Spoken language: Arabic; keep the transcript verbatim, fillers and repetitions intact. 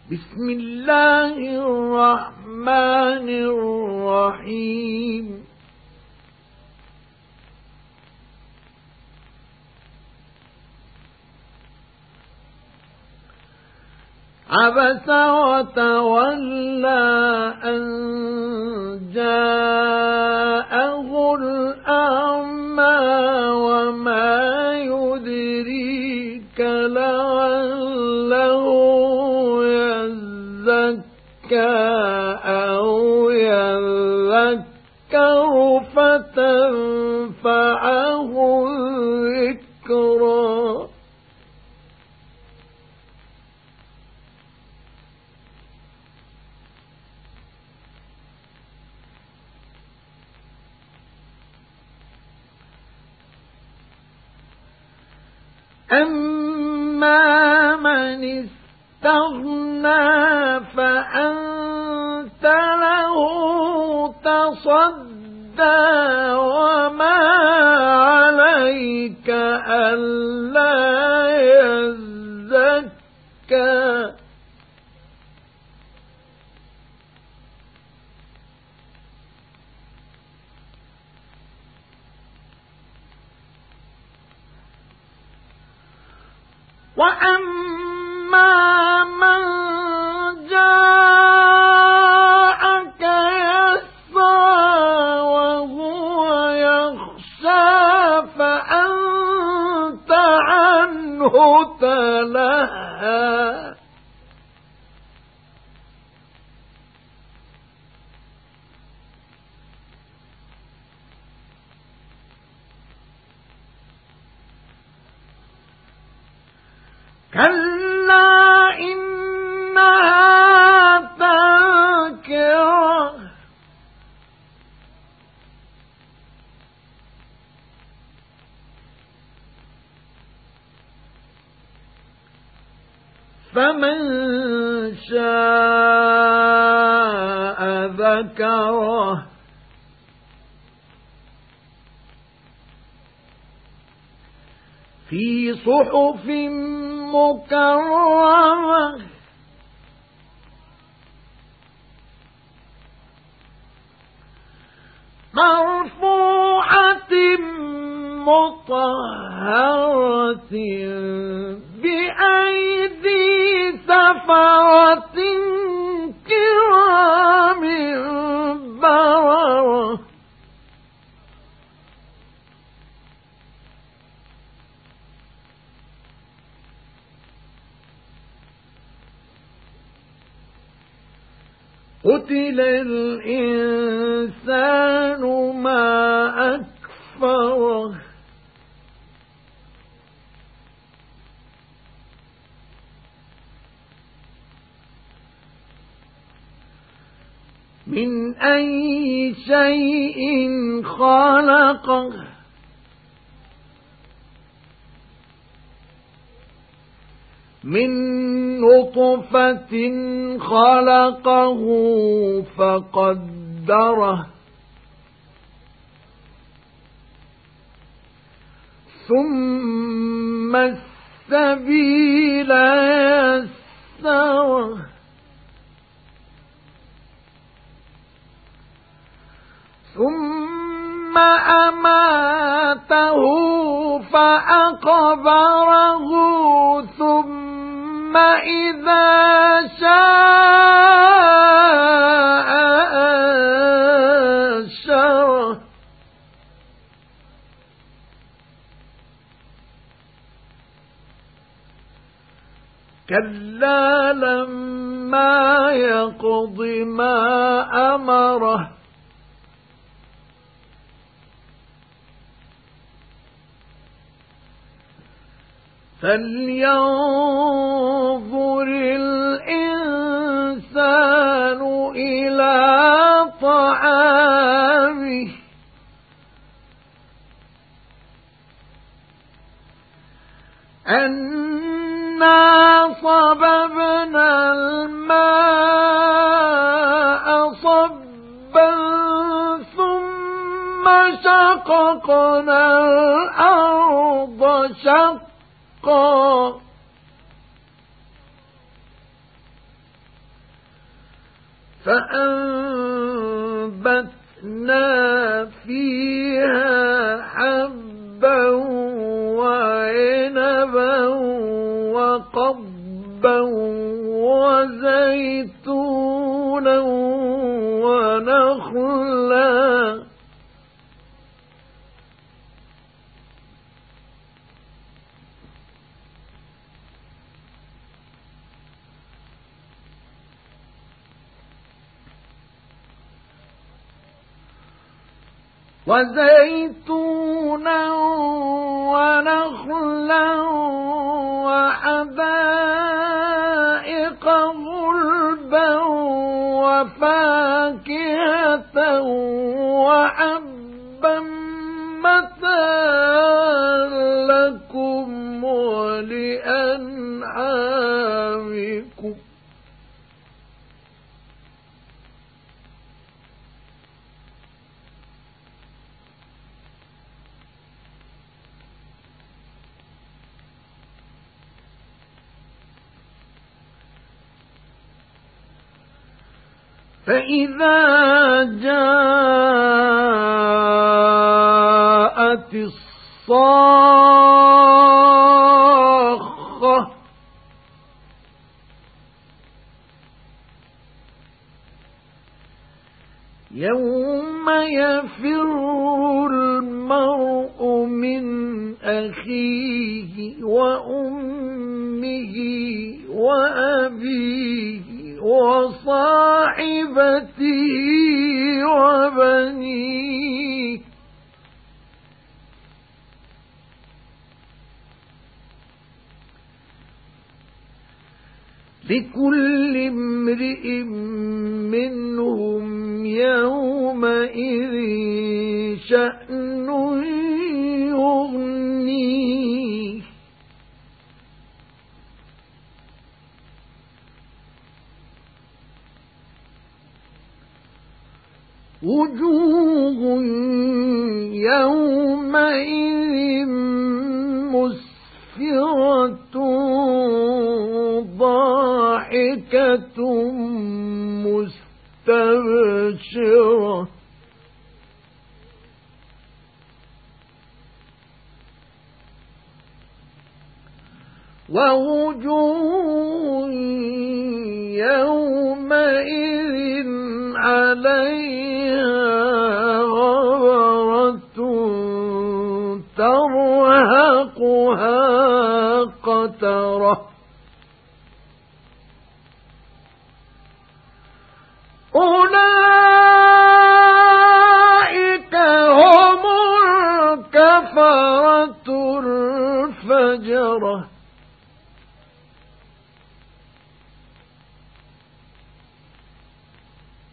بسم الله الرحمن الرحيم عبس وتولى أن جاءه الأعمى وما يدريك لعله يزكى أو يذكر فتنفعه الذكرى أما من استغنى فأنت له تصدى وما عليك ألا يزكى وأما من جاءك يسعى وهو يخشى فأنت عنه تلهى كلا إنها تذكرة فمن شاء ذكره في صحف مكرمة مرفوعة مطهرة بأيدي سفرة كرام بررة قتل الإنسان ما أكفره من أي شيء خلقه من نطفة خلقه فقدره ثم السبيل يسره ثم أماته فأقبره ثم إذا شاء أنشره كلا لما يقض ما أمره فلينظر الإنسان إلى طعامه أنا صببنا الماء صبا ثم شققنا الأرض شقا فأنبتنا فيها حبا وعنبا وقضبا وزيتونا ونخلا وزيتونا ونخلا وحدائق غلبا وفاكهة وحبا متاعا لكم ولأنعامكم فإذا جاءت الصاخة يوم يفر المرء من أخيه وأمه وأبيه وصاحبته وبنيه لكل امرئ منهم يومئذ شأن يغنيه وجوه يومئذ مسفرة ضاحكة مستبشرة ووجوه يومئذ عليها غبرة ترهقها قترة أولئك هم الكفرة الفجرة